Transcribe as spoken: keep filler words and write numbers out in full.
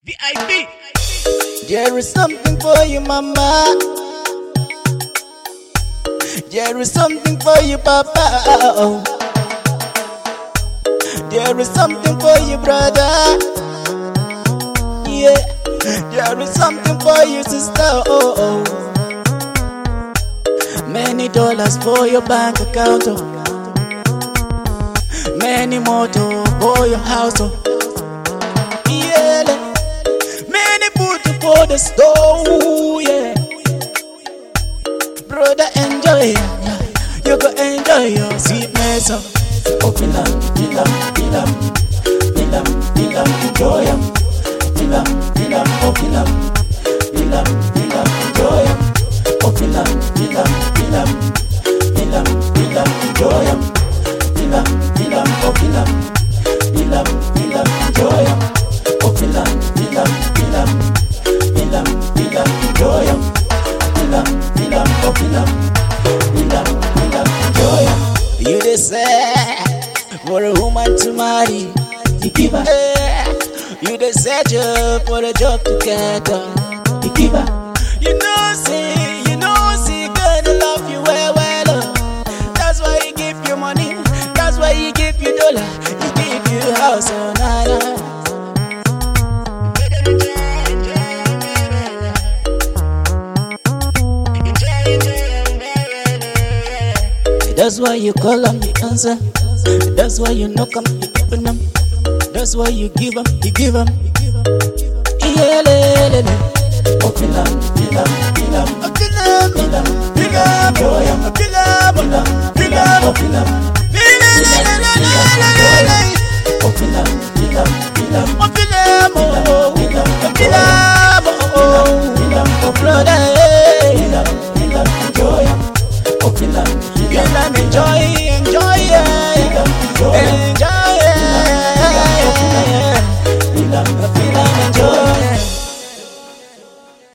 V I P. There is something for you, mama. There is something for you, papa. Oh. There is something for you, brother. Yeah. There is something for you, sister. Oh, oh. Many dollars for your bank account. Oh. Many motor for your house. Oh. Yeah. Many food for the stove. Yeah. Brother, enjoy. You go enjoy your sweetness. Oh, oh filam, filam, filam, filam, filam, enjoy. Filam, filam, oh filam, filam, filam, enjoy. Oh filam, filam, filam, filam, filam, enjoy. Filam, filam, oh filam, filam, filam, enjoy. Oh filam, filam, filam, filam, filam, enjoy. Filam, filam, oh filam, filam, filam, enjoy. You dey say for a woman to marry, you give her. You dey search for a job to get her, you give her. You know see, you know see, God love you well, well. Uh. That's why He give you money. That's why He give you dollar. He give you house on island. That's why you call him, he answer. That's why you knock him, he open him. That's why you give him, he give him. Yeah, le, le, le. Oh, filam, filam, filam. Oh, filam, filam, filam. Oh, filam, filam, filam. Oh, filam, oh, filam, filam, filam. Oh, filam, oh, filam, filam. Oh, filam, oh, brother, filam, filam, enjoy. Oh, filam, filam, enjoy.